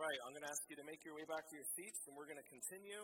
right, I'm going to ask you to make your way back to your seats, and we're going to continue.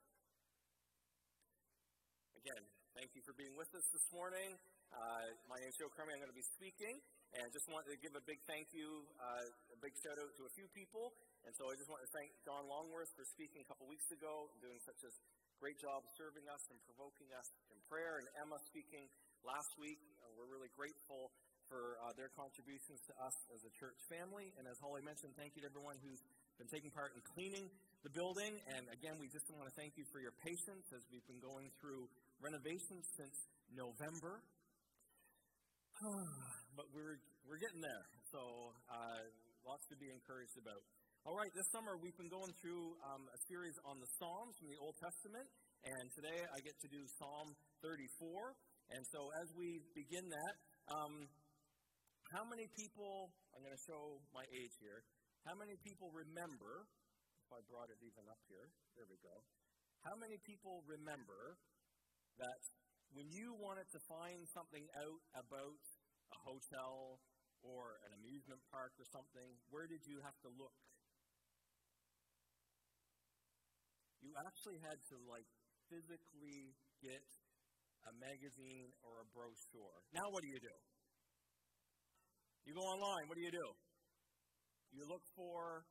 Again, thank you for being with us this morning. My name is Joe Crummy. I'm going to be speaking, and just wanted to give a big thank you, a big shout out to a few people. And so I just want to thank Don Longworth for speaking a couple weeks ago and doing such a great job serving us and provoking us in prayer, and Emma speaking last week. We're really grateful for their contributions to us as a church family. And as Holly mentioned, thank you to everyone who's been taking part in cleaning the building. And again, we just want to thank you for your patience as we've been going through renovations since November. But we're getting there, so lots to be encouraged about. All right, this summer we've been going through a series on the Psalms from the Old Testament, and today I get to do Psalm 34. And so as we begin that, how many people, I'm going to show my age here, how many people remember, if I brought it even up here, there we go, how many people remember that when you wanted to find something out about a hotel or an amusement park or something, where did you have to look? You actually had to, physically get a magazine or a brochure. Now what do? You go online, what do? You look for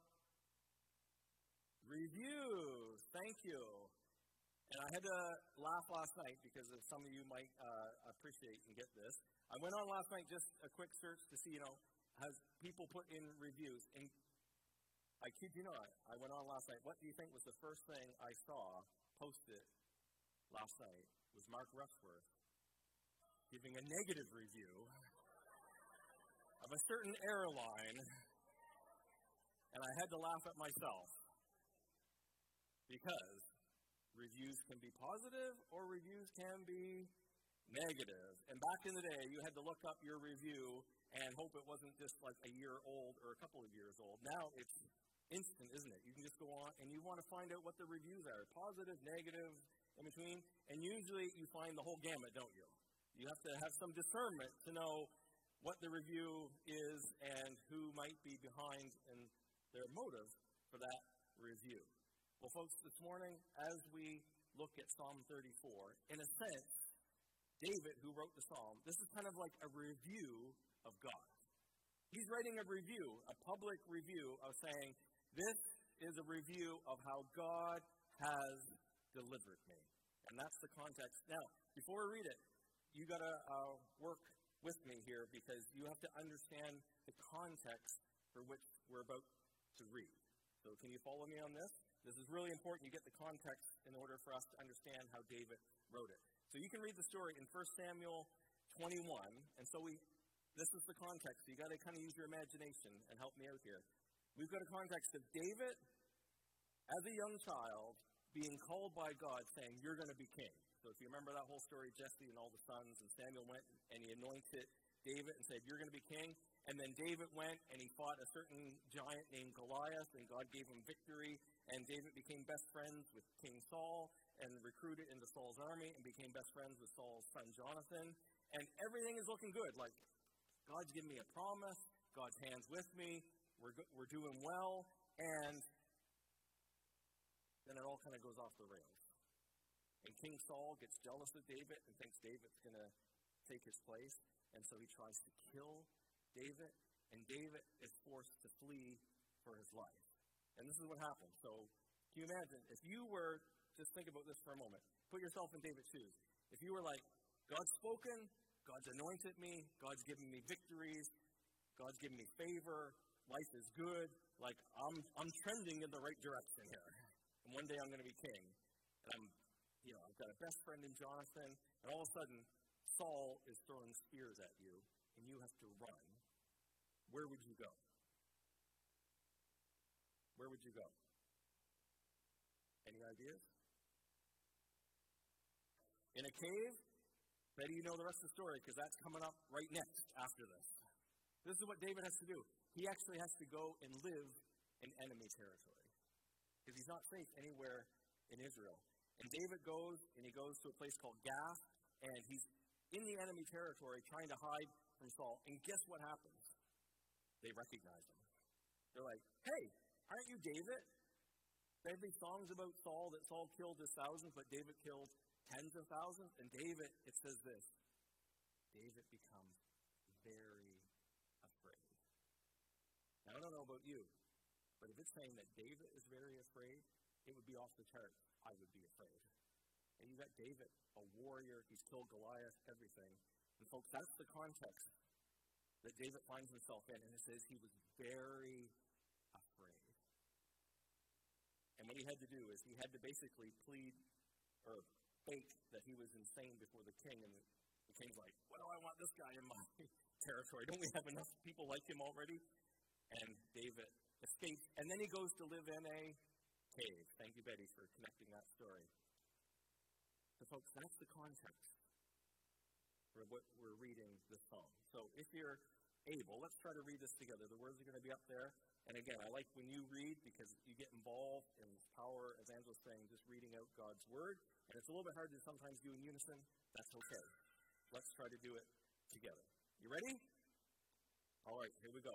reviews. Thank you. And I had to laugh last night because some of you might appreciate and get this. I went on last night, just a quick search to see, has people put in reviews. And I kid you not, I went on last night. What do you think was the first thing I saw posted last night? It was Mark Rushworth giving a negative review of a certain airline, and I had to laugh at myself because reviews can be positive or reviews can be negative. And back in the day, you had to look up your review and hope it wasn't just like a year old or a couple of years old. Now it's instant, isn't it? You can just go on and you want to find out what the reviews are, positive, negative, in between, and usually you find the whole gamut, don't you? You have to have some discernment to know what the review is and who might be behind and their motive for that review. Well, folks, this morning, as we look at Psalm 34, in a sense, David, who wrote the psalm, this is kind of like a review of God. He's writing a review, a public review of saying, this is a review of how God has delivered me. And that's the context. Now, before we read it, you got to work with me here because you have to understand the context for which we're about to read. So can you follow me on this? This is really important. You get the context in order for us to understand how David wrote it. So you can read the story in 1 Samuel 21. And so this is the context. So you got to kind of use your imagination and help me out here. We've got a context of David as a young child being called by God saying, you're going to be king. So if you remember that whole story, Jesse and all the sons, and Samuel went and he anointed David and said, you're going to be king. And then David went and he fought a certain giant named Goliath, and God gave him victory. And David became best friends with King Saul and recruited into Saul's army and became best friends with Saul's son Jonathan. And everything is looking good. Like, God's given me a promise. God's hand's with me. We're doing well. And then it all kind of goes off the rails. And King Saul gets jealous of David and thinks David's going to take his place. And so he tries to kill David. And David is forced to flee for his life. And this is what happens. So can you imagine, if you were, just think about this for a moment. Put yourself in David's shoes. If you were like, God's spoken, God's anointed me, God's given me victories, God's given me favor, life is good, like I'm trending in the right direction here. And one day I'm going to be king. And I've got a best friend in Jonathan, and all of a sudden, Saul is throwing spears at you, and you have to run. Where would you go? Where would you go? Any ideas? In a cave? Bet you know the rest of the story, because that's coming up right next after this. This is what David has to do. He actually has to go and live in enemy territory, because he's not safe anywhere in Israel. And David goes, and he goes to a place called Gath, and he's in the enemy territory trying to hide from Saul. And guess what happens? They recognize him. They're like, hey, Aren't you David? There have been songs about Saul that Saul killed his thousands, but David killed tens of thousands. And David, it says this, David becomes very afraid. Now, I don't know about you, but if it's saying that David is very afraid, it would be off the charts. I would be afraid. And you got David, a warrior. He's killed Goliath, everything. And folks, that's the context that David finds himself in. And it says he was very afraid. And what he had to do is he had to basically plead or fake that he was insane before the king. And the king's like, well, I want this guy in my territory. Don't we have enough people like him already? And David escapes. And then he goes to live in a cave. Thank you, Betty, for connecting that story. So, folks, that's the context for what we're reading this psalm. So if you're able, let's try to read this together. The words are going to be up there. And again, I like when you read because you get involved in the power, as Angela's saying, just reading out God's word. And it's a little bit hard to sometimes do in unison. That's okay. Let's try to do it together. You ready? All right, here we go.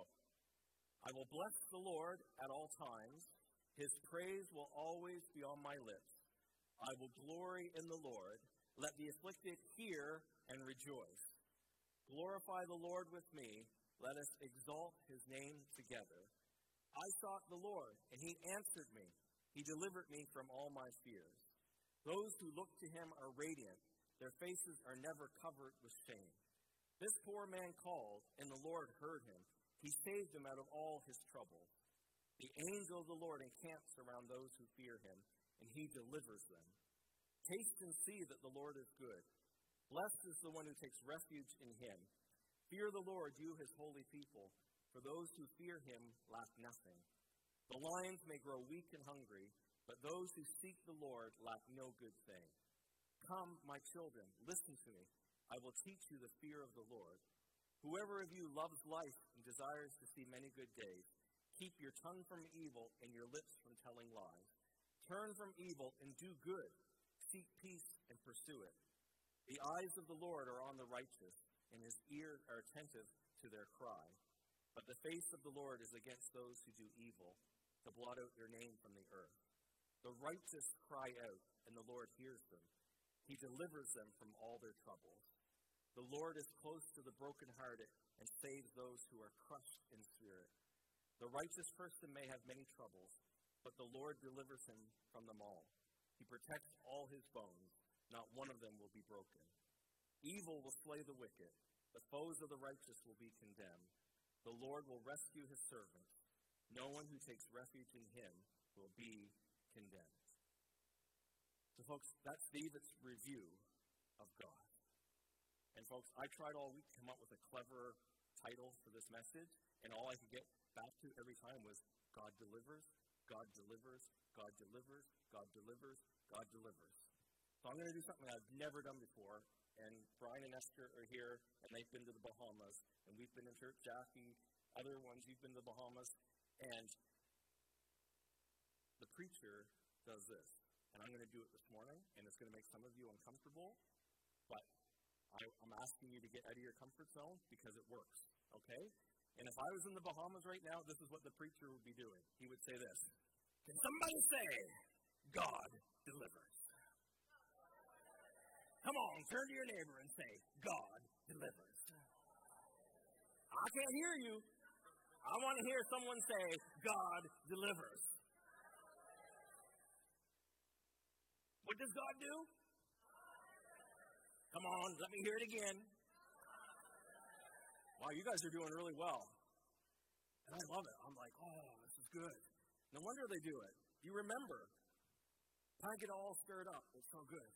I will bless the Lord at all times. His praise will always be on my lips. I will glory in the Lord. Let the afflicted hear and rejoice. Glorify the Lord with me. Let us exalt his name together. I sought the Lord, and he answered me. He delivered me from all my fears. Those who look to him are radiant. Their faces are never covered with shame. This poor man called, and the Lord heard him. He saved him out of all his troubles. The angel of the Lord encamps around those who fear him, and he delivers them. Taste and see that the Lord is good. Blessed is the one who takes refuge in him. Fear the Lord, you his holy people, for those who fear him lack nothing. The lions may grow weak and hungry, but those who seek the Lord lack no good thing. Come, my children, listen to me. I will teach you the fear of the Lord. Whoever of you loves life and desires to see many good days, keep your tongue from evil and your lips from telling lies. Turn from evil and do good. Seek peace and pursue it. The eyes of the Lord are on the righteous, and his ears are attentive to their cry. But the face of the Lord is against those who do evil, to blot out their name from the earth. The righteous cry out, and the Lord hears them. He delivers them from all their troubles. The Lord is close to the brokenhearted and saves those who are crushed in spirit. The righteous person may have many troubles, but the Lord delivers him from them all. He protects all his bones. Not one of them will be broken. Evil will slay the wicked. The foes of the righteous will be condemned. The Lord will rescue his servants. No one who takes refuge in him will be condemned. So, folks, that's David's review of God. And, folks, I tried all week to come up with a clever title for this message, and all I could get back to every time was God delivers, God delivers, God delivers, God delivers, God delivers. So I'm going to do something I've never done before, and Brian and Esther are here, and they've been to the Bahamas, and we've been in church, Jackie, other ones, you've been to the Bahamas, and the preacher does this. And I'm going to do it this morning, and it's going to make some of you uncomfortable, but I'm asking you to get out of your comfort zone because it works, okay? And if I was in the Bahamas right now, this is what the preacher would be doing. He would say this. Can somebody say, God delivers? Come on, turn to your neighbor and say, God delivers. I can't hear you. I want to hear someone say, God delivers. What does God do? Come on, let me hear it again. Wow, you guys are doing really well. And I love it. I'm like, oh, this is good. No wonder they do it. You remember. Kind of get all stirred up. It's so good.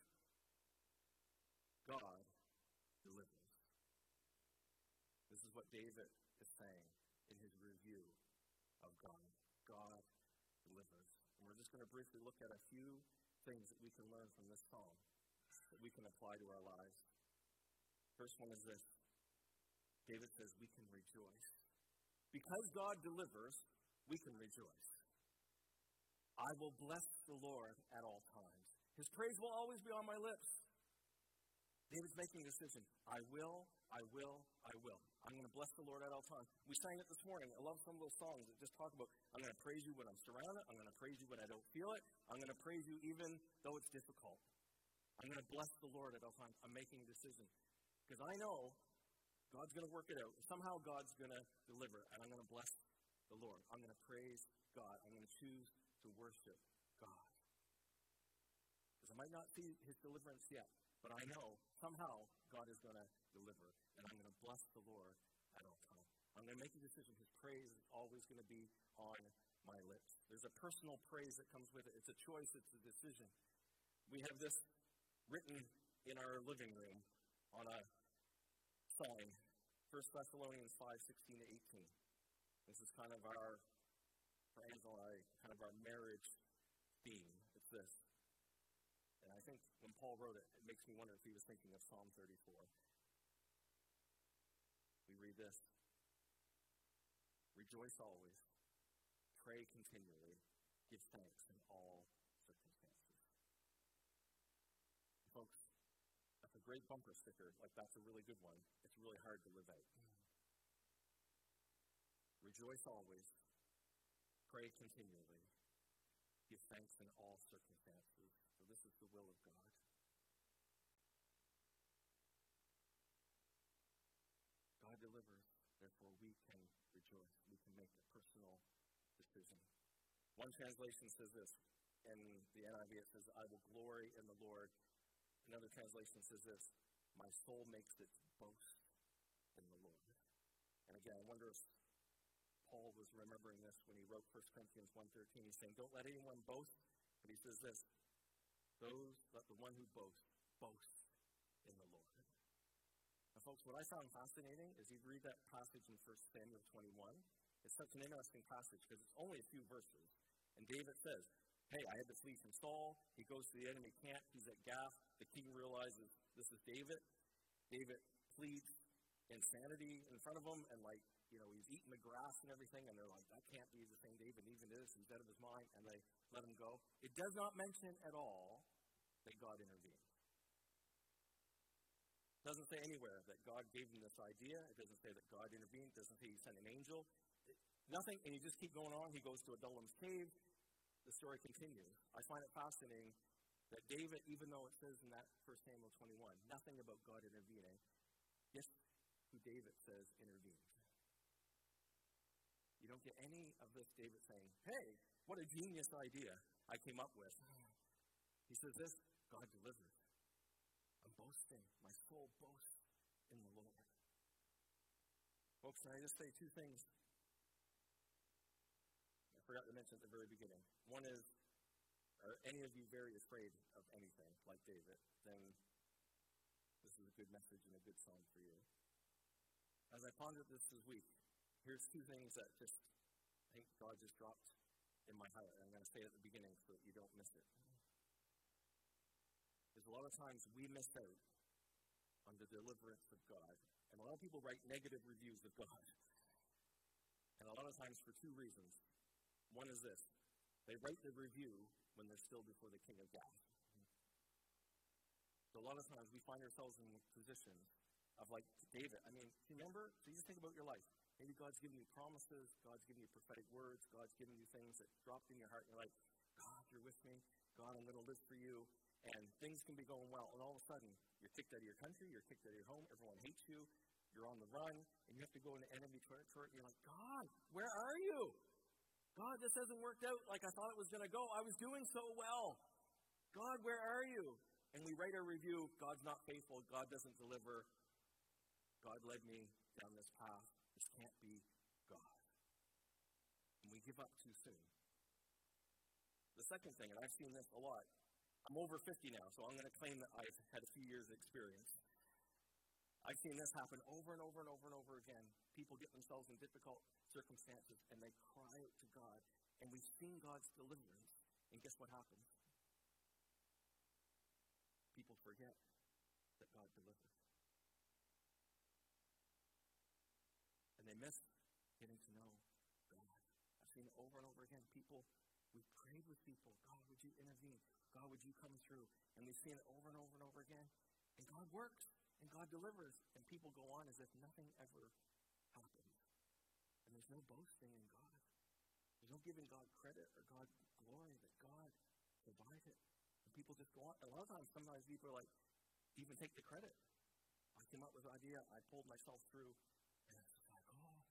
God delivers. This is what David is saying in his review of God. God delivers. And we're just going to briefly look at a few things that we can learn from this psalm that we can apply to our lives. First one is this. David says we can rejoice. Because God delivers, we can rejoice. I will bless the Lord at all times. His praise will always be on my lips. David's making a decision. I will. I'm going to bless the Lord at all times. We sang it this morning. I love some of those songs that just talk about, I'm going to praise you when I'm surrounded. I'm going to praise you when I don't feel it. I'm going to praise you even though it's difficult. I'm going to bless the Lord at all times. I'm making a decision. Because I know God's going to work it out. Somehow God's going to deliver, and I'm going to bless the Lord. I'm going to praise God. I'm going to choose to worship God. Because I might not see his deliverance yet, but I know somehow God is going to deliver, and I'm going to bless the Lord at all times. I'm going to make a decision. His praise is always going to be on my lips. There's a personal praise that comes with it. It's a choice. It's a decision. We have this written in our living room on a sign, 1 Thessalonians 5:16-18. This is kind of our, for Angela and I, kind of our marriage theme. It's this. And I think when Paul wrote it, it makes me wonder if he was thinking of Psalm 34. We read this. Rejoice always. Pray continually. Give thanks in all circumstances. Folks, that's a great bumper sticker. Like, that's a really good one. It's really hard to live out. Rejoice always. Pray continually. Give thanks in all circumstances. For this is the will of God. God delivers, therefore we can rejoice. We can make a personal decision. One translation says this. In the NIV it says, I will glory in the Lord. Another translation says this, my soul makes its boast in the Lord. And again, I wonder if Paul was remembering this when he wrote 1 Corinthians 1:13. He's saying, don't let anyone boast. But he says this, let the one who boasts, boast in the Lord. Now, folks, what I found fascinating is you read that passage in 1 Samuel 21. It's such an interesting passage because it's only a few verses. And David says, hey, I had to flee from Saul. He goes to the enemy camp. He's at Gath. The king realizes this is David. David pleads insanity in front of him, and he's eating the grass and everything, and they're like, that can't be the same David, even is. He's out of his mind, and they let him go. It does not mention at all that God intervened. It doesn't say anywhere that God gave him this idea. It doesn't say that God intervened. It doesn't say he sent an angel. Nothing, and you just keep going on. He goes to Adullam's cave. The story continues. I find it fascinating that David, even though it says in that 1 Samuel 21, nothing about God intervening, guess who David says intervened? You don't get any of this David saying, hey, what a genius idea I came up with. He says this, God delivered. I'm boasting. My soul boasts in the Lord. Folks, can I just say two things? I forgot to mention at the very beginning. One is, are any of you very afraid of anything like David? Then this is a good message and a good song for you. As I pondered this week, here's two things that I think God just dropped in my heart. And I'm going to say it at the beginning so that you don't miss it. There's a lot of times we miss out on the deliverance of God. And a lot of people write negative reviews of God. And a lot of times for two reasons. One is this. They write the review when they're still before the king of Gath. So a lot of times we find ourselves in positions of like David. I mean, remember? So you just think about your life. Maybe God's given you promises. God's given you prophetic words. God's given you things that dropped in your heart. And you're like, God, you're with me. God, I'm going to live for you. And things can be going well. And all of a sudden, you're kicked out of your country. You're kicked out of your home. Everyone hates you. You're on the run. And you have to go into enemy territory. And you're like, God, where are you? God, this hasn't worked out like I thought it was going to go. I was doing so well. God, where are you? And we write our review, God's not faithful. God doesn't deliver. God led me down this path. This can't be God. And we give up too soon. The second thing, and I've seen this a lot. I'm over 50 now, so I'm going to claim that I've had a few years of experience. I've seen this happen over and over and over and over again. People get themselves in difficult circumstances, and they cry out to God. And we've seen God's deliverance, and guess what happens? People forget that God delivered. And they miss getting to know God. I've seen it over and over again. We've prayed with people. God, would you intervene? God, would you come through? And we've seen it over and over and over again. And God works, and God delivers, and people go on as if nothing ever happened. And there's no boasting in God. There's no giving God credit or God glory that God provided. And people just go on. A lot of times, sometimes people are like, even take the credit. I came up with an idea, I pulled myself through, and it's just like, oh.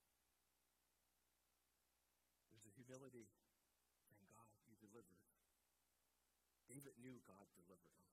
There's a humility, thank God you delivered. David knew God delivered him.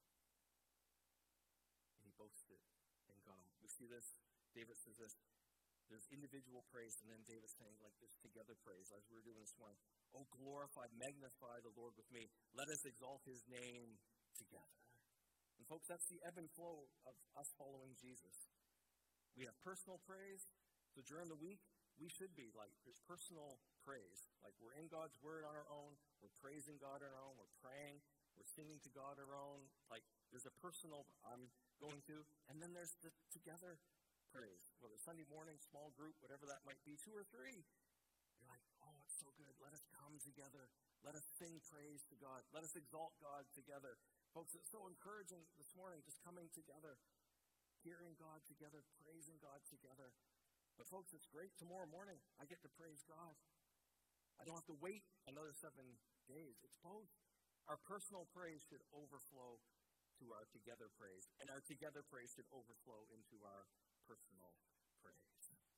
And he boasted in God. We see this, David says this, there's individual praise, and then David's saying like this together praise, as we were doing this morning. Oh, glorify, magnify the Lord with me. Let us exalt his name together. And folks, that's the ebb and flow of us following Jesus. We have personal praise. So during the week, we should be like, there's personal praise. Like we're in God's word on our own. We're praising God on our own. We're praying. We're singing to God on our own. Like there's a personal I'm going to. And then there's the together praise. Whether Sunday morning, small group, whatever that might be, 2 or 3. You're like, oh, it's so good. Let us come together. Let us sing praise to God. Let us exalt God together. Folks, it's so encouraging this morning, just coming together, hearing God together, praising God together. But folks, it's great. Tomorrow morning, I get to praise God. I don't have to wait another 7 days. It's both. Our personal praise should overflow to our together praise, and our together praise should overflow into our personal praise.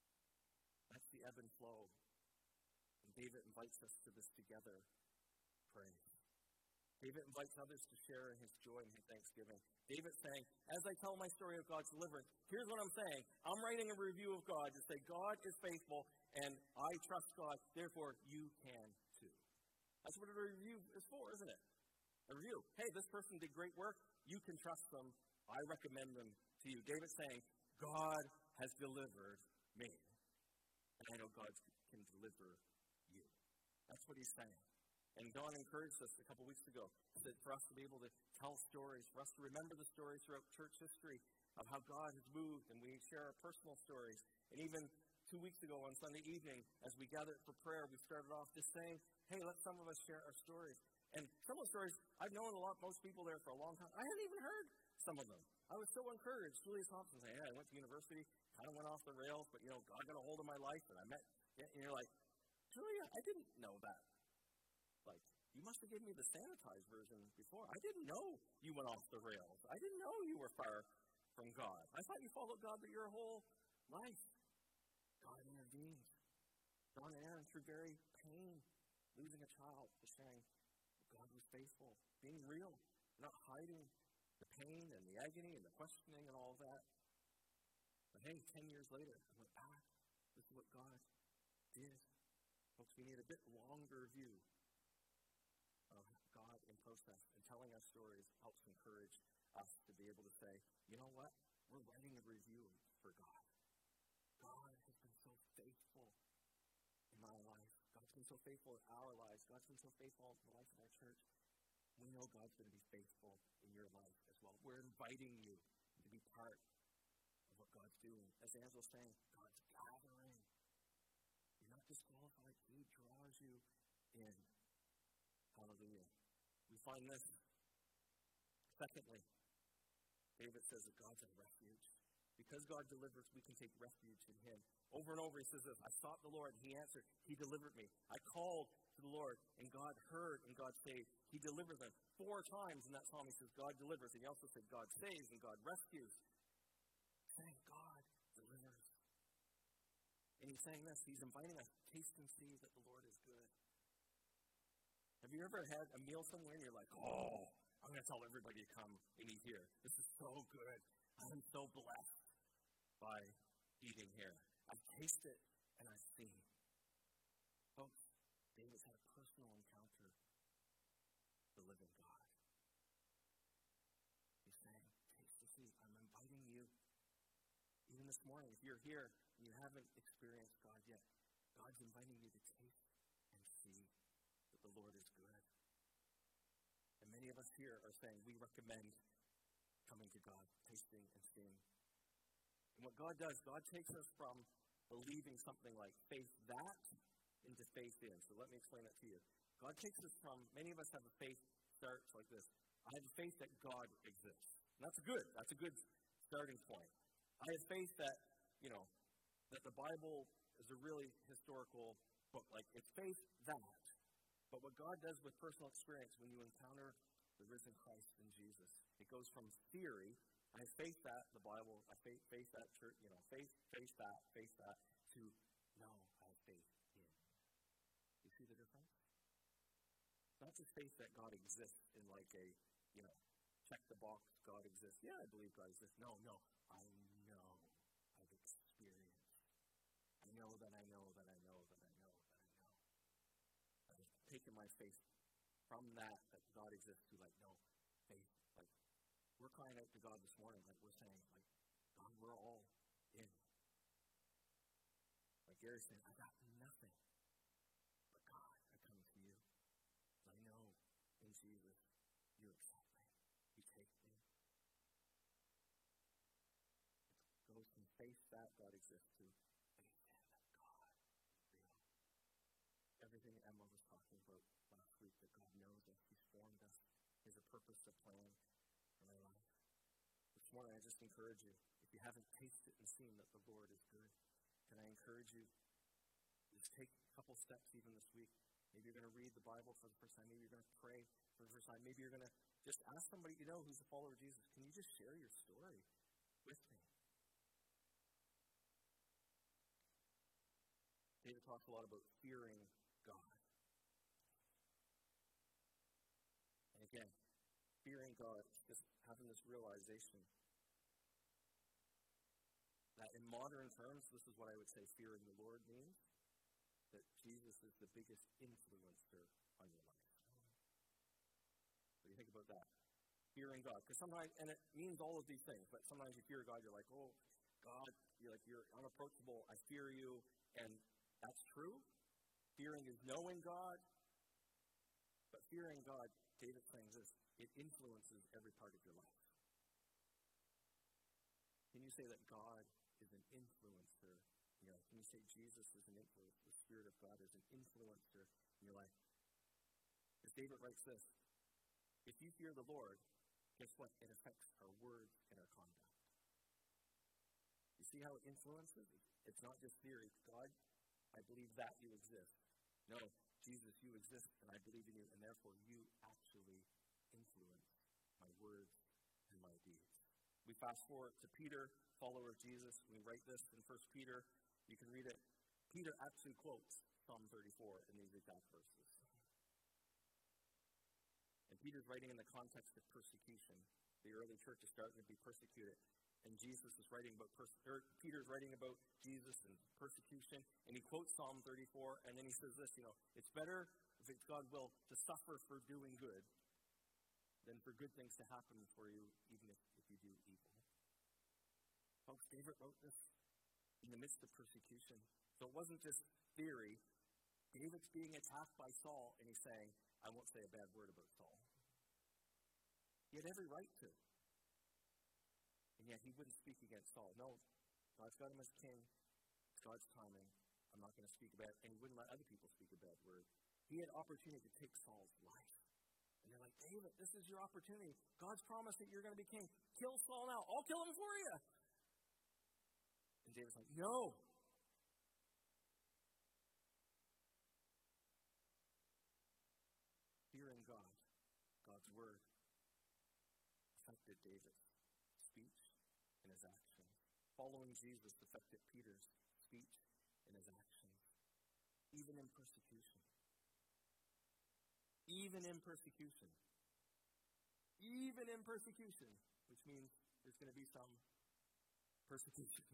That's the ebb and flow. And David invites us to this together praise. David invites others to share in his joy and his thanksgiving. David's saying, as I tell my story of God's deliverance, here's what I'm saying. I'm writing a review of God to say God is faithful and I trust God, therefore you can too. That's what a review is for, isn't it? A review. Hey, this person did great work. You can trust them. I recommend them to you. David's saying, God has delivered me. And I know God can deliver you. That's what he's saying. And Don encouraged us a couple weeks ago that for us to be able to tell stories, for us to remember the stories throughout church history of how God has moved, and we share our personal stories. And even 2 weeks ago on Sunday evening, as we gathered for prayer, we started off just saying, hey, let some of us share our stories. And some of the stories, I've known most people there for a long time. I hadn't even heard some of them. I was so encouraged. Julia Thompson saying, I went to university, kind of went off the rails, but, God got a hold of my life, and I met, and you're like, Julia, I didn't know that. Like, you must have given me the sanitized version before. I didn't know you went off the rails. I didn't know you were far from God. I thought you followed God for your whole life. God intervened. Don and Aaron, through very pain, losing a child, just saying, God was faithful, being real, not hiding the pain and the agony and the questioning and all of that. But hey, 10 years later, I went back. This is what God did. Folks, we need a bit longer view of God in process, and telling us stories helps encourage us to be able to say, you know what? We're writing a review for God. God has been so faithful in my life. God's been so faithful in our lives. God's been so faithful in the life of our church. We know God's going to be faithful in your life as well. We're inviting you to be part of what God's doing. As Angela's saying, God's gathering. You're not disqualified. He draws you in. Hallelujah. We find this. Secondly, David says that God's a refuge. Because God delivers, we can take refuge in him. Over and over he says this, I sought the Lord, and he answered, he delivered me. I called to the Lord, and God heard, and God saved. He delivered them. 4 times in that psalm he says, God delivers. And he also said, God saves, and God rescues. Thank God delivers. And he's saying this, he's inviting us, taste and see that the Lord is good. Have you ever had a meal somewhere and you're like, oh, I'm going to tell everybody to come and eat here. This is so good. I'm so blessed by eating here. I've tasted and I've seen. Folks, David's had a personal encounter with the living God. He's saying, taste and see. I'm inviting you. Even this morning, if you're here and you haven't experienced God yet, God's inviting you to taste and see that the Lord is good. And many of us here are saying we recommend coming to God, tasting and seeing. And what God does, God takes us from believing something like faith that into faith in. So let me explain that to you. God takes us from, many of us have a faith starts like this. I have faith that God exists. And that's good. That's a good starting point. I have faith that, that the Bible is a really historical book. Like, it's faith that. But what God does with personal experience when you encounter the risen Christ in Jesus, it goes from theory, I have faith that the Bible, I faith that church, faith that, to no, I have faith in. You see the difference? Not just faith that God exists in like a, check the box, God exists. Yeah, I believe God exists. No, I know. I've experienced. I know that I know that I know that I know that I know. I've taken my faith from that God exists to like, no, faith. Like, we're crying out to God this morning, like we're saying, like, God, we're all in. Like Gary's saying, I got nothing. But God, I come to you. I know in Jesus, you accept me. You take me. It goes from faith that God exists to faith that God is real. Everything Emma was talking about last week, that God knows us, He's formed us, He has a purpose, a plan for my life. This morning, I just encourage you, if you haven't tasted and seen that the Lord is good, can I encourage you, just take a couple steps even this week. Maybe you're going to read the Bible for the first time. Maybe you're going to pray for the first time. Maybe you're going to just ask somebody you know who's a follower of Jesus, can you just share your story with me? David talks a lot about fearing God. And again, fearing God, just having this realization that in modern terms, this is what I would say fearing the Lord means, that Jesus is the biggest influencer on your life. What do you think about that? Fearing God. Because sometimes, and it means all of these things, but sometimes you fear God, you're like, oh, God, you're unapproachable, I fear you, and that's true. Fearing is knowing God, but fearing God, David's saying this, it influences every part of your life. Can you say that God is an influencer in your life? Can you say Jesus is an influencer, the Spirit of God is an influencer in your life? As David writes this, if you fear the Lord, guess what? It affects our words and our conduct. You see how it influences? It's not just theory. God, I believe that you exist. No, Jesus, you exist, and I believe in you, and therefore you actually influence my words and my deeds. We fast forward to Peter, follower of Jesus. We write this in 1 Peter. You can read it. Peter actually quotes Psalm 34 in these exact verses. And Peter's writing in the context of persecution. The early church is starting to be persecuted. And Jesus is writing about, Peter's writing about Jesus and persecution. And he quotes Psalm 34. And then he says this, it's better, if it's God's will, to suffer for doing good than for good things to happen for you, even if you do evil. Folks, David wrote this in the midst of persecution. So it wasn't just theory. David's being attacked by Saul, and he's saying, I won't say a bad word about Saul. He had every right to. And yet he wouldn't speak against Saul. No, God's got him as king. It's God's timing. I'm not going to speak about it. And he wouldn't let other people speak a bad word. He had opportunity to take Saul's life. And they're like, David, this is your opportunity. God's promised that you're going to be king. Kill Saul now. I'll kill him for you. And David's like, no. Fearing God, God's word, affected David's speech and his actions. Following Jesus affected Peter's speech and his actions. Even in persecution. Even in persecution. Even in persecution, which means there's going to be some persecution.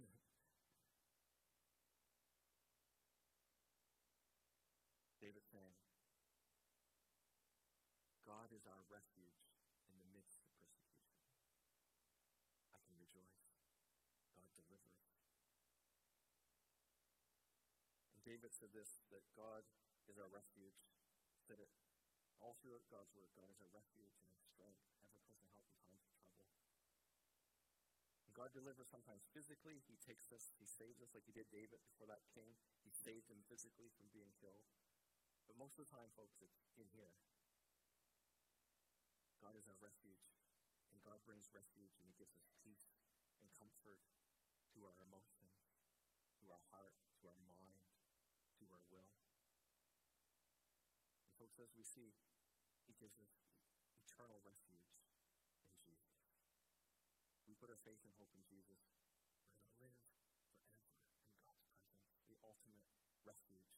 David saying, God is our refuge in the midst of persecution. I can rejoice. God delivers. And David said this, that God is our refuge. He said it all throughout God's word. God is our refuge and our strength, ever-present help in times of trouble. And God delivers sometimes physically. He takes us, He saves us like He did David before that king. He saved him physically from being killed. But most of the time, folks, it's in here. God is our refuge, and God God brings refuge and he gives us peace and comfort to our emotions, to our heart, to our mind, to our will. And folks, as we see, he gives us eternal refuge in Jesus. We put our faith and hope in Jesus. We're going to live forever in God's presence, the ultimate refuge.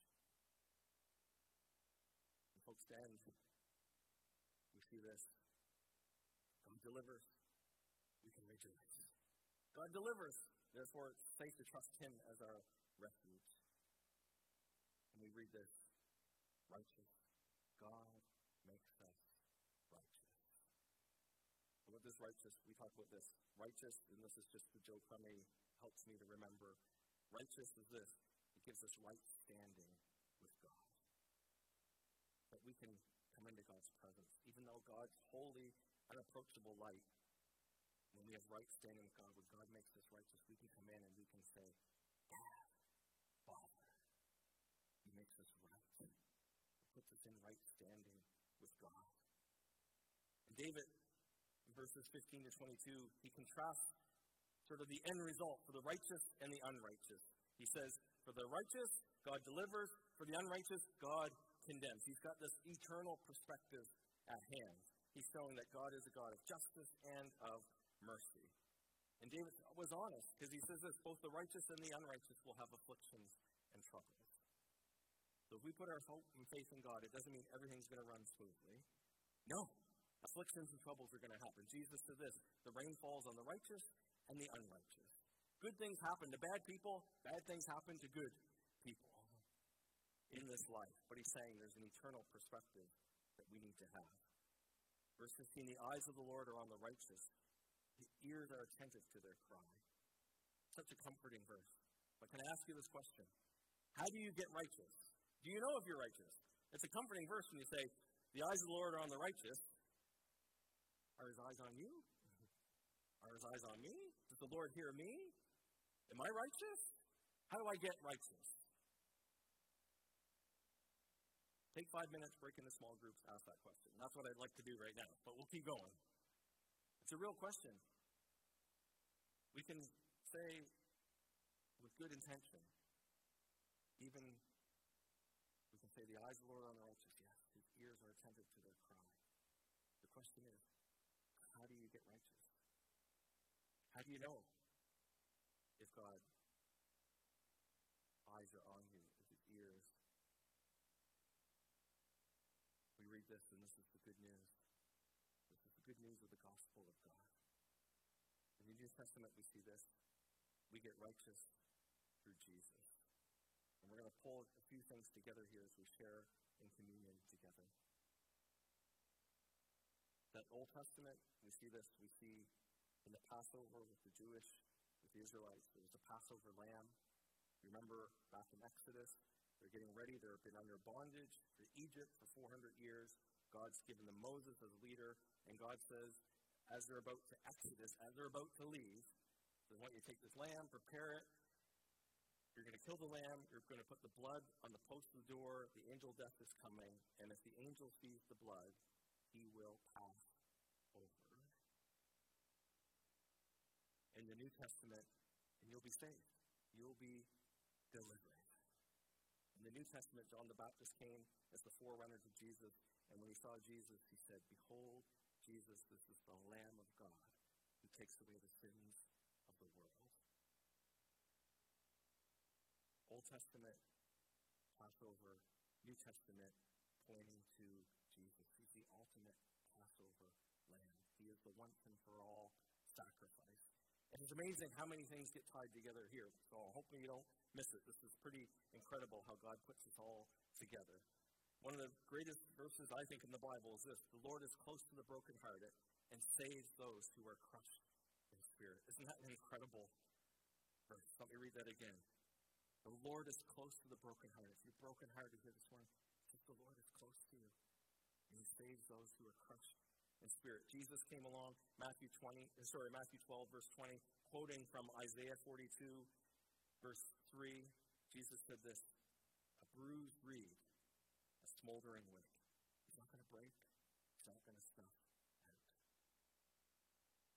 And folks, to end, we see this. God delivers, we can rejoice. God delivers, therefore it's safe to trust him as our refuge. And we read this, righteous. God makes us righteous. And what does righteous, we talk about this. Righteous, and this is just the Joe Crummy helps me to remember. Righteous is this, it gives us right standing with God. That we can come into God's presence, even though God's holy, unapproachable light. When we have right standing with God, when God makes us righteous, we can come in and we can say, Dad, Father. He makes us right. He puts us in right standing with God. And David, in verses 15 to 22, he contrasts sort of the end result for the righteous and the unrighteous. He says, for the righteous, God delivers. For the unrighteous, God condemns. He's got this eternal perspective at hand. He's showing that God is a God of justice and of mercy. And David was honest, because he says this, both the righteous and the unrighteous will have afflictions and troubles. So if we put our hope and faith in God, it doesn't mean everything's going to run smoothly. No. Afflictions and troubles are going to happen. Jesus said this, the rain falls on the righteous and the unrighteous. Good things happen to bad people, bad things happen to good people in this life. But he's saying there's an eternal perspective that we need to have. Verse 15, the eyes of the Lord are on the righteous. His ears are attentive to their cry. Such a comforting verse. But can I ask you this question? How do you get righteous? Do you know if you're righteous? It's a comforting verse when you say, the eyes of the Lord are on the righteous. Are his eyes on you? Are his eyes on me? Does the Lord hear me? Am I righteous? How do I get righteous? Take 5 minutes, break into small groups, ask that question. That's what I'd like to do right now, but we'll keep going. It's a real question. We can say with good intention, even we can say the eyes of the Lord are on the righteous, yes, his ears are attentive to their cry. The question is, how do you get righteous? How do you know if God's eyes are on you, if his ears? We read this, and this is the good news. This is the good news of the gospel of God. In the New Testament, we see this. We get righteous through Jesus. And we're going to pull a few things together here as we share in communion together. That Old Testament, we see this. We see in the Passover with the Jewish, with the Israelites, there was a Passover lamb. Remember back in Exodus, they're getting ready. They've been under bondage for Egypt for 400 years. God's given them Moses as a leader. And God says, as they're about to exodus, as they're about to leave, I want you to take this lamb, prepare it. You're going to kill the lamb. You're going to put the blood on the post of the door. The angel of death is coming. And if the angel sees the blood, he will pass over. In the New Testament, and you'll be saved. You'll be delivered. In the New Testament, John the Baptist came as the forerunner to Jesus, and when he saw Jesus, he said, behold, Jesus, this is the Lamb of God who takes away the sins of the world. Old Testament, Passover, New Testament, pointing to Jesus. He's the ultimate Passover lamb. He is the once and for all sacrifice. And it's amazing how many things get tied together here. So hopefully you don't miss it. This is pretty incredible how God puts it all together. One of the greatest verses, I think, in the Bible is this. The Lord is close to the brokenhearted and saves those who are crushed in spirit. Isn't that an incredible verse? Let me read that again. The Lord is close to the brokenhearted. If you're brokenhearted here this morning, just the Lord is close to you. And he saves those who are crushed in spirit. Jesus came along, Matthew 12, verse 20, quoting from Isaiah 42, verse 3. Jesus said this, a bruised reed, a smoldering wick. He's not going to break. He's not going to snuff out.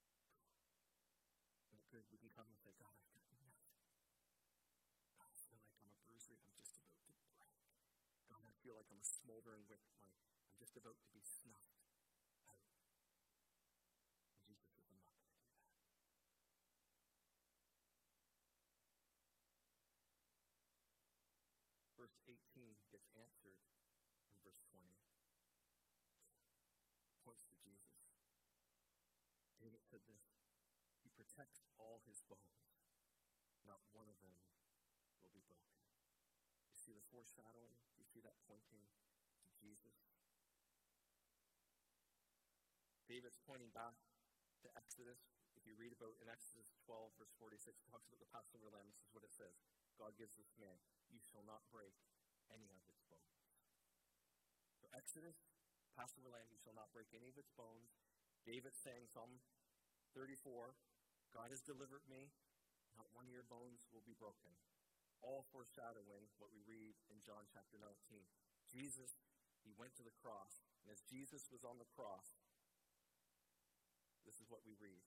like I'm a smoldering wick. I'm just about to be snuffed out. And Jesus says, I'm not going to do that. Verse 18 gets answered in verse 20. Points to Jesus. David said this, he protects all his bones. Not one of them will be broken. You see the foreshadowing? You see that pointing to Jesus? David's pointing back to Exodus. If you read about in Exodus 12, verse 46, it talks about the Passover lamb. This is what it says. God gives this command, you shall not break any of its bones. So Exodus, Passover lamb, you shall not break any of its bones. David saying Psalm 34, God has delivered me, not one of your bones will be broken. All foreshadowing what we read in John chapter 19. Jesus, he went to the cross, and as Jesus was on the cross, this is what we read.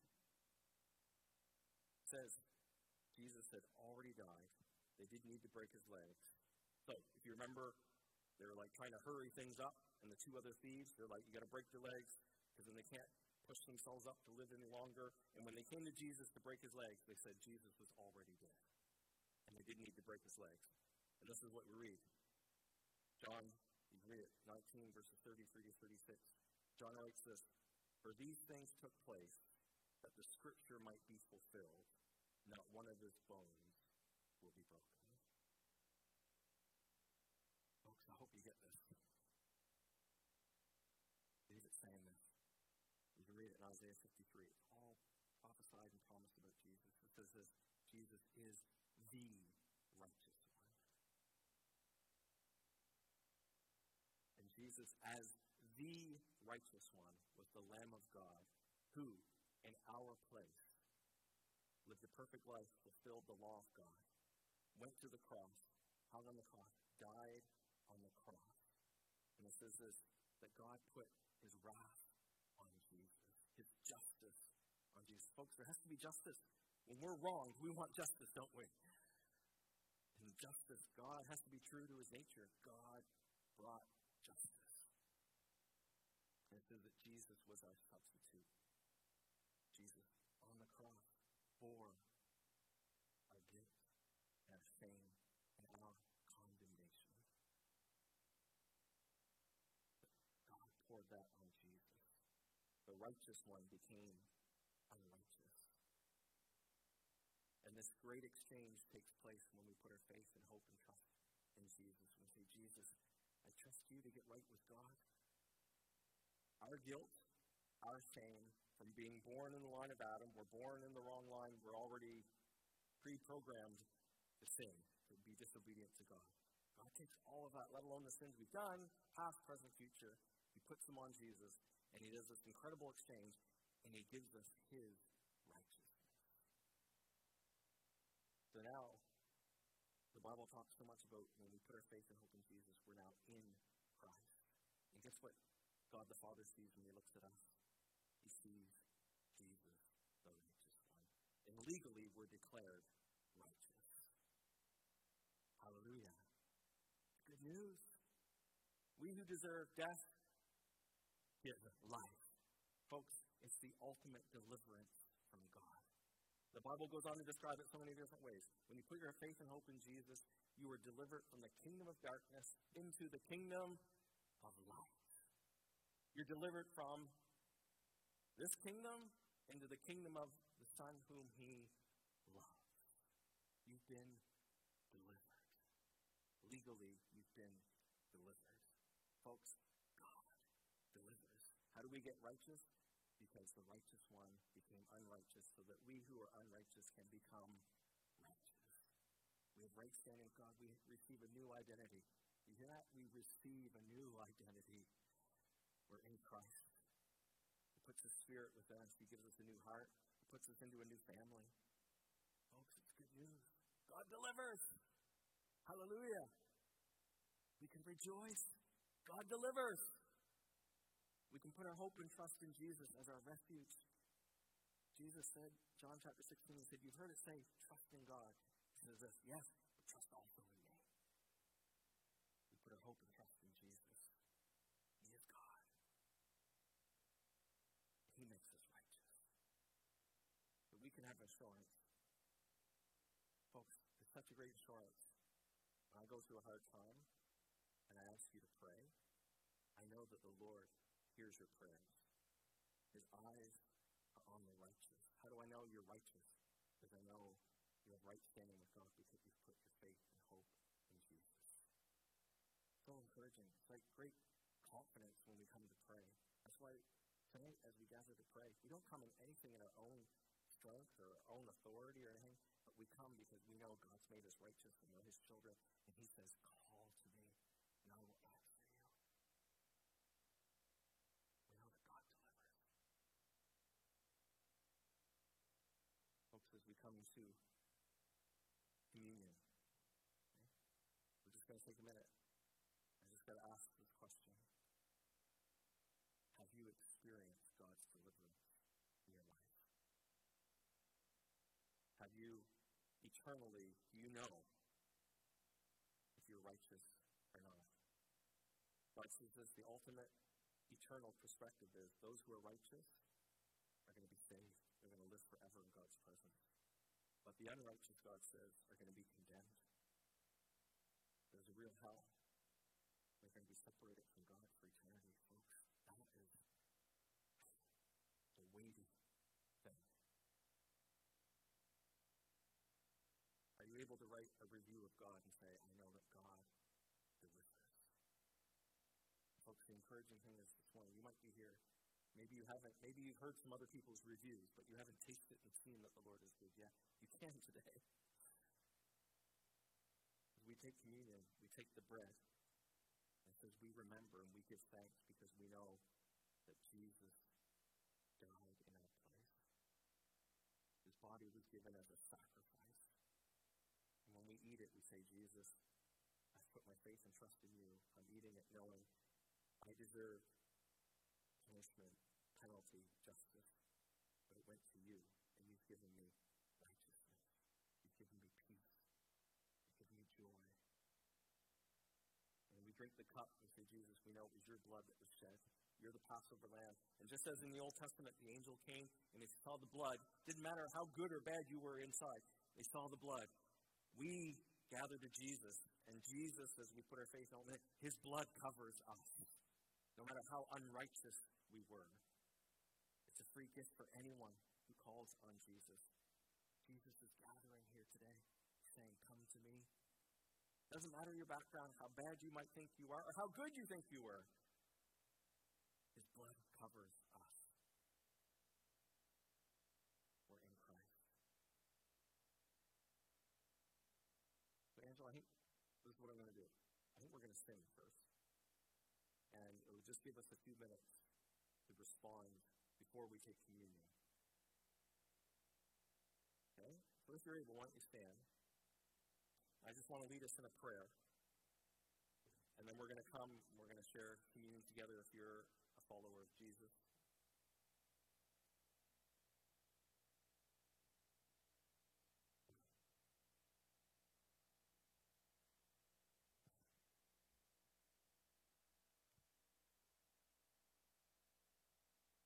It says, Jesus had already died. They didn't need to break his legs. So, if you remember, they were like trying to hurry things up, and the two other thieves, they're like, you got to break their legs, because then they can't push themselves up to live any longer. And when they came to Jesus to break his legs, they said Jesus was already dead. And they didn't need to break his legs. And this is what we read. John, you read it, 19 verses 33 to 36. John writes this, for these things took place that the scripture might be fulfilled. Not one of his bones will be broken. Folks, I hope you get this. David's saying this. You can read it in Isaiah 53. It's all prophesied and promised about Jesus. It says this, Jesus is the righteous one. And Jesus, as the righteous one, was the Lamb of God, who, in our place, lived a perfect life, fulfilled the law of God, went to the cross, hung on the cross, died on the cross. And it says this, that God put his wrath on Jesus, his justice on Jesus. Folks, there has to be justice. When we're wrong, we want justice, don't we? And justice, God has to be true to his nature. God brought justice. And it says that Jesus was our substitute. Jesus on the cross bore our guilt and our shame and our condemnation. God poured that on Jesus. The righteous one became unrighteous. And this great exchange takes place when we put our faith and hope and trust in Jesus. When we say, Jesus, I trust you to get right with God. Our guilt, our shame from being born in the line of Adam, we're born in the wrong line, we're already pre-programmed to sin, to be disobedient to God. God takes all of that, let alone the sins we've done, past, present, future. He puts them on Jesus, and he does this incredible exchange, and he gives us his righteousness. So now, the Bible talks so much about when we put our faith and hope in Jesus, we're now in Christ. And guess what God the Father sees when he looks at us? He sees Jesus, the righteous one. And legally, we're declared righteous. Hallelujah. Good news. We who deserve death get life. Folks, it's the ultimate deliverance from God. The Bible goes on to describe it so many different ways. When you put your faith and hope in Jesus, you are delivered from the kingdom of darkness into the kingdom of light. You're delivered from this kingdom into the kingdom of the Son whom he loves. You've been delivered. Legally, you've been delivered. Folks, God delivers. How do we get righteous? Because the righteous one became unrighteous so that we who are unrighteous can become righteous. We have right standing with God. We receive a new identity. You hear that? We receive a new identity. We're in Christ. He puts his Spirit within us. He gives us a new heart. He puts us into a new family. Folks, it's good news. God delivers. Hallelujah. We can rejoice. God delivers. We can put our hope and trust in Jesus as our refuge. Jesus said, John chapter 16, he said, you've heard it say, trust in God. He says this, yes, but trust also in me. We put our hope and trust in Jesus. can have assurance. Folks, it's such a great assurance. When I go through a hard time and I ask you to pray, I know that the Lord hears your prayers. His eyes are on the righteous. How do I know you're righteous? Because I know you have right standing with God because you've put your faith and hope in Jesus. So encouraging. It's like great confidence when we come to pray. That's why tonight, as we gather to pray, we don't come in anything in our own strength or our own authority or anything, but we come because we know God's made us righteous and we're His children, and He says, call to me, and I will answer you. We know that God delivers. Folks, as we come to communion, okay, we're just going to take a minute. I just got to ask this question. Have you experienced God's deliverance in your life? Have you eternally, do you know if you're righteous or not? God says this, the ultimate eternal perspective is those who are righteous are going to be saved. They're going to live forever in God's presence. But the unrighteous, God says, are going to be condemned. There's a real hell. They're going to be separated from God for eternity, folks. That is a weighty thing. Are you able to write a review of God and say, I know that God delivers? Folks, the encouraging thing is this morning, you might be here. Maybe you haven't. Maybe you've heard some other people's reviews, but you haven't tasted and seen that the Lord is good yet. You can today. As we take communion, we take the bread. It says we remember and we give thanks because we know that Jesus died in our place. His body was given as a sacrifice. And when we eat it, we say, Jesus, I've put my faith and trust in you. I'm eating it knowing I deserve punishment, penalty, justice, but it went to you, and you've given me righteousness. You've given me peace. You've given me joy. And we drink the cup and say, Jesus, we know it was your blood that was shed. You're the Passover lamb. And just as in the Old Testament, the angel came and they saw the blood. Didn't matter how good or bad you were inside. They saw the blood. We gather to Jesus. And Jesus, as we put our faith on it, His blood covers us. No matter how unrighteous we were. It's a free gift for anyone who calls on Jesus. Jesus is gathering here today saying, come to me. Doesn't matter your background, how bad you might think you are, or how good you think you were. His blood covers us. We're in Christ. So, Angela, I think this is what I'm going to do. I think we're going to sing first. And it will just give us a few minutes to respond before we take communion. Okay? So if you're able, why don't you stand? I just want to lead us in a prayer. And then we're going to come, we're going to share communion together if you're a follower of Jesus.